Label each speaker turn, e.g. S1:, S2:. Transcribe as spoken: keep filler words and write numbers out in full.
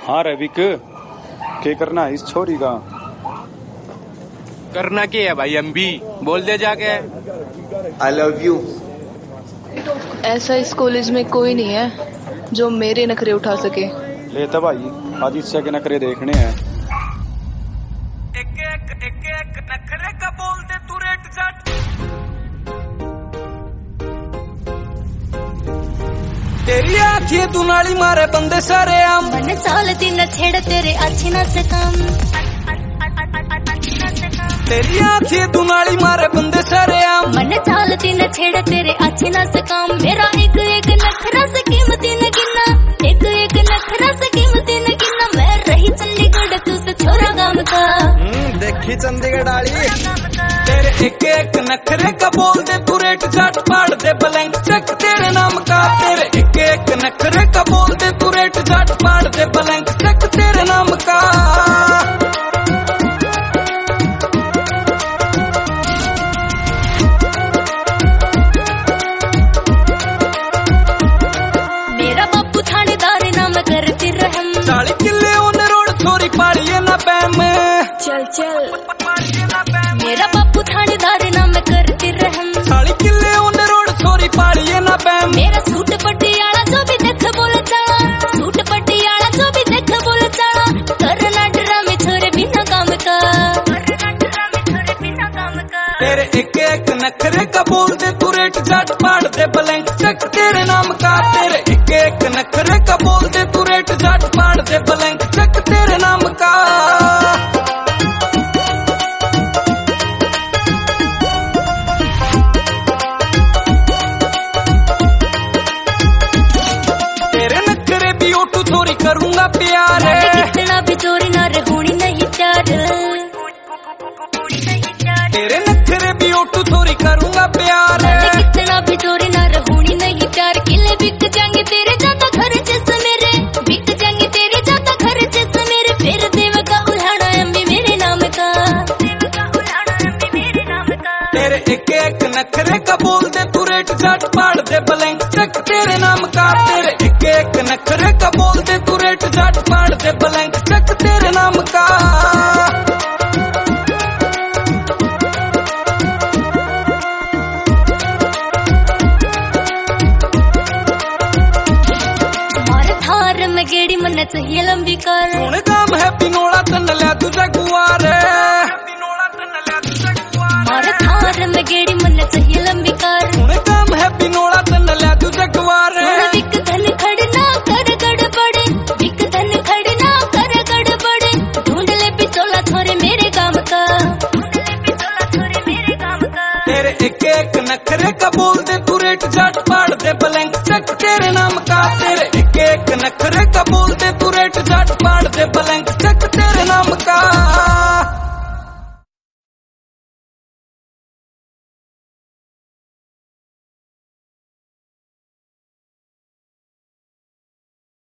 S1: हाँ रविक, क्या करना है इस छोरी का?
S2: करना क्या है भाई, हम भी बोल दे जाके
S3: आई लव यू।
S4: ऐसा इस कॉलेज में कोई नहीं है जो मेरे नखरे उठा सके।
S1: ले तो भाई, आज इससे के नखरे देखने हैं।
S5: एक एक एक एक नखरे का बोल दे तू रेट जट। तेरी आँखें तू नाली मारे बंदे सारे आम।
S6: मन चालती न छेड़ तेरे अच्छी न से काम।
S5: तेरी आँखें तू नाली मारे बंदे सारे आम।
S6: मन चालती न छेड़ तेरे अच्छी न से काम। मेरा एक एक नखरा से कीमती न गिना। एक एक नखरा से कीमती न गिना। मैं रही चंडीगढ़ तू से छोरा गाँव का।
S3: देखी चंडीगढ़ आली।
S5: तेरे एक एक नखरे का बोल दे तू रेट झट पाड़ दे ब्लैंक चेक तेरे नाम का। तेरे एक एक नखरे का बोल दे तू रेट झट पाड़ दे ब्लैंक चेक तेरे नाम का।
S6: मेरा बापू थानेदार नाम करती रहम।
S5: चाली किले ओन रोड छोरी पाड़िए ना पैम।
S6: चल चल मेरा बापू थानेदार नाम करती रहम।
S5: चाली किले ओन रोड छोरी पाड़िए ना पैम।
S6: मेरा सूट पटियाला जो भी देख बोल चला। सूट पटियाला जो भी देख बोल चला। करना ड्रामे छोरे बिना काम का।
S5: तेरे एक एक नखरे का बोल दे तू रेट झट पाड़ दे ब्लैंक चेक तेरे नाम का। तेरे एक एक नखरे का बोल दे तू रेट झट पाड़ दे ब्लैंक चेक तेरे नाम का। तेरे नखरे भी ओटू चोरी करूंगा प्यार।
S6: कितना भी चोरी ना रे होनी नहीं प्यार।
S5: तेरे नखरे भी ओटू चोरी करूंगा प्यार।
S6: कितना भी चोरी ना रे होनी नहीं प्यार। किले बिक जाएंगे तेरे ज्यादा खर्चे से मेरे। बिक जाएंगे तेरे ज्यादा खर्चे से मेरे। फिर देव का उल्हाड़ा अम्मी मेरे नाम का।
S5: तेरे एक एक नखरे का बोल दे तू रेट झट पाड़ दे ब्लैंक चेक तेरे नाम का। तेरे एक एक नखरे का बोल दे तू रेट झट पाड़ दे ब्लैंक चेक तेरे नाम का।
S6: थार में गेड़ी मन चाहिए लंबी कार।
S5: कौन काम है पिनोला तन लिया तुझे गुआर।
S6: मारे थार में गेड़ी मन चाहिए लंबी कार।
S5: कौन काम है पिनोला तन लिया तुझे गुआर।
S6: बिक धन खड़ना कर गड़बड़े। बिक धन खड़ना कर गड़बड़े। ढूंढ ले पिचोला छोरे मेरे काम का।
S5: तेरे एक एक नखरे का बोल दे तू रेट झट पाड़ दे ब्लैंक चेक तेरे नाम का। तेरे एक एक नखरे का बोल दे तू रेट झट पाड़ दे ब्लैंक चेक तेरे नाम का।